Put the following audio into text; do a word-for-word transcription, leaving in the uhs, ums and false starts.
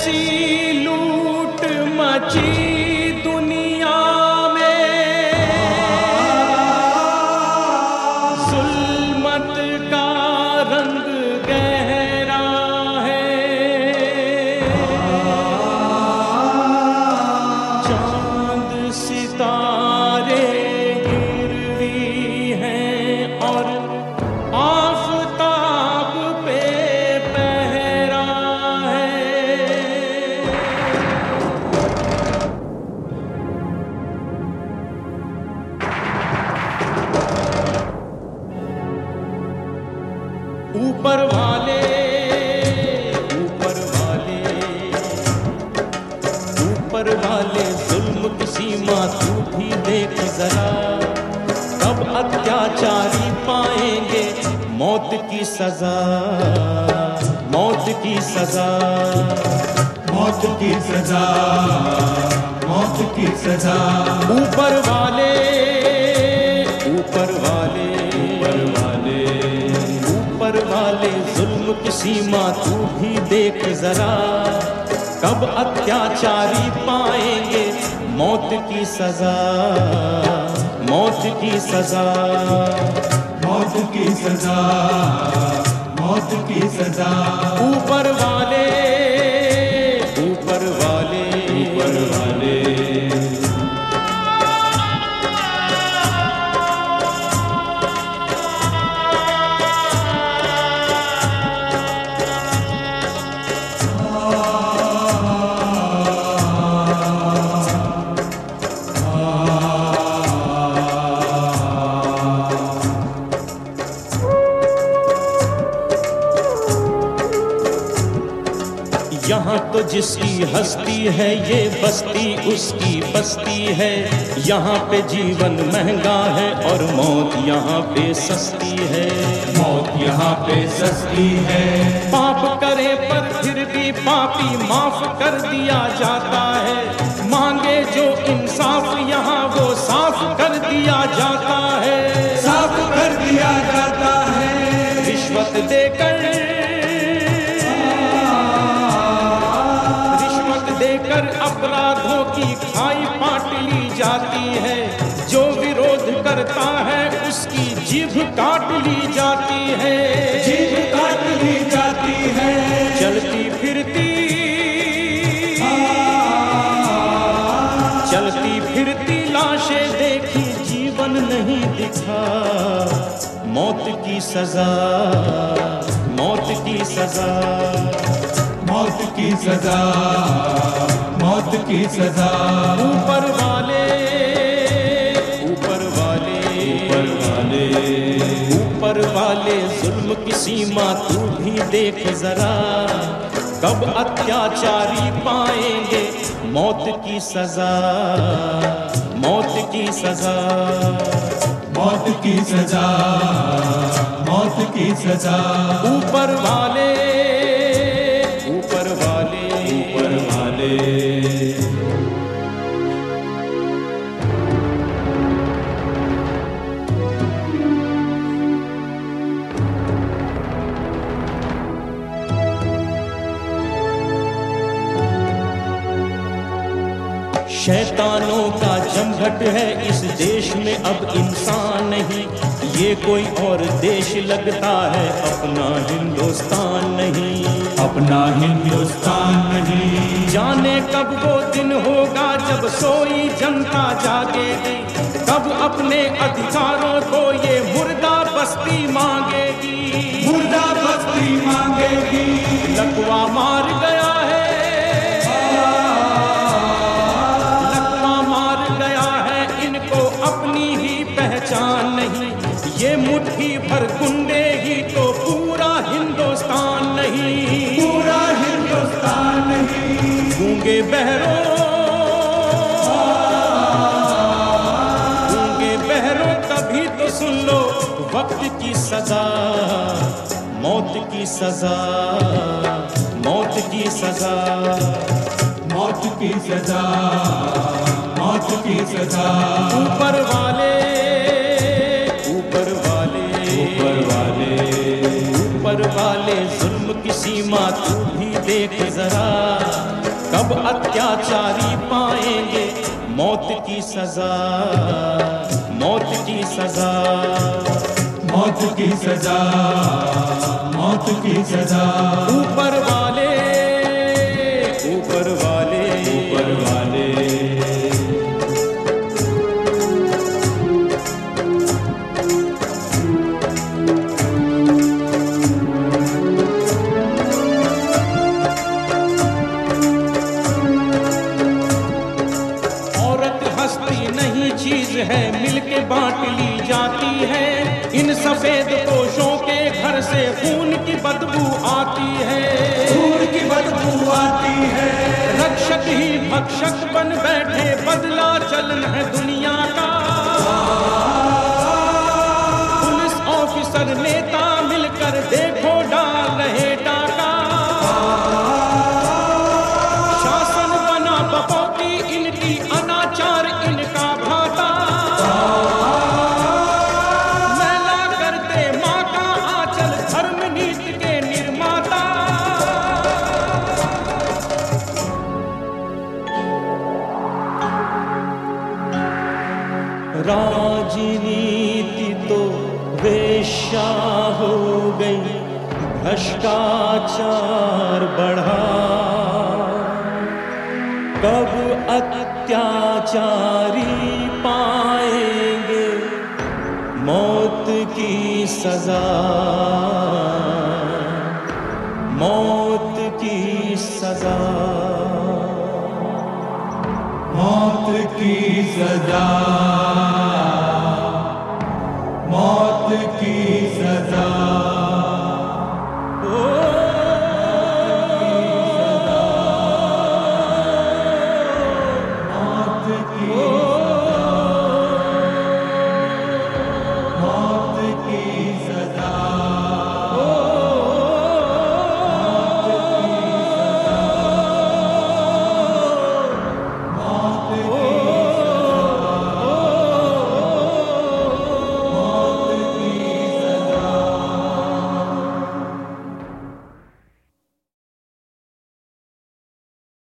ऐसी लूट मची दुनिया में, जुल्मत का रंग गहरा है। चांद सितारे गिरवी हैं और आफताब पे पहरा है। ऊपर वाले ऊपर वाले ऊपर वाले जुल्म की सीमा तू भी देख जरा, कब अत्याचारी पाएंगे मौत की सजा, मौत की सजा, मौत की सजा, मौत की सजा। ऊपर वाले ऊपर वाले ऊपर वाले ऊपर वाले जुल्म की सीमा तू भी देख जरा, कब अत्याचारी पाएंगे मौत की सजा, मौत की सजा, मौत की सजा, मौत की सजा। ऊपर वाले ऊपर वाले ऊपर वाले यहाँ तो जिसकी हस्ती है ये बस्ती उसकी बस्ती है। यहाँ पे जीवन महंगा है और मौत यहाँ पे सस्ती है, मौत यहाँ पे सस्ती है। पाप करे पर फिर भी पापी माफ कर दिया जाता है, मांगे जो इंसाफ यहाँ वो साफ कर दिया जाता है, साफ कर दिया जाता है। रिश्वत देकर देकर अपराधों की खाई पाट ली जाती है, जो विरोध करता है उसकी जीभ काट ली जाती है, जीभ काट ली जाती है। चलती फिरती चलती फिरती लाशें देखी जीवन नहीं दिखा, मौत की सजा, मौत की सजा, मौत की सजा, मौत की सजा। ऊपर वाले ऊपर वाले ऊपर वाले ऊपर वाले जुल्म की सीमा तू भी देख जरा, कब अत्याचारी पाएंगे मौत की सजा, मौत की सजा, मौत की सजा, मौत की सजा। ऊपर वाले ऊपर वाले ऊपर वाले शैतानों का जमघट है इस देश में अब इंसान नहीं, ये कोई और देश लगता है अपना हिंदुस्तान नहीं, अपना हिंदुस्तान नहीं। जाने कब वो दिन होगा जब सोई जनता जागेगी, कब अपने अधिकारों को ये मुर्दा बस्ती मांगेगी, मुर्दा बस्ती मांगेगी। लकवा मार गया है, लकवा मार गया है, इनको अपनी ही पहचान नहीं, ये मुट्ठी भर गुंडे ही तो पूरा हिंदुस्तान नहीं, पूरा हिंदुस्तान नहीं। गूंगे बहरों गूंगे बहरों कभी तो सुन लो वक्त की सजा, मौत की सजा, मौत की सजा, मौत की सजा, मौत की सजा। ऊपर वाले ऊपर वाले ऊपर वाले ऊपर वाले जुल्म की सीमा तू भी देख जरा कब अत्याचारी पाएंगे मौत की सजा, मौत की सजा, मौत की सजा, मौत की सजा। ऊपर वाले, ऊपर वाले, ऊपर वाले। चीज है मिलके बांट ली जाती है, इन सफेद पोशों के घर से खून की बदबू आती है, खून की बदबू आती है। रक्षक ही भक्षक बन बैठे, बदला चलन है दुनिया का। पुलिस ऑफिसर नेता मिलकर देखो डाल रहे डाका। शासन बना बपौती इनकी, अनाचार इनका भाता। मैला करते माँ का आंचल, धर्म नीति के निर्माता। राजनीति तो वेश्या हो गई, भ्रष्टाचार बढ़ा। कब अत्याचारी पाएंगे मौत की सजा, मौत की सजा, मौत की सजा, मौत की सजा।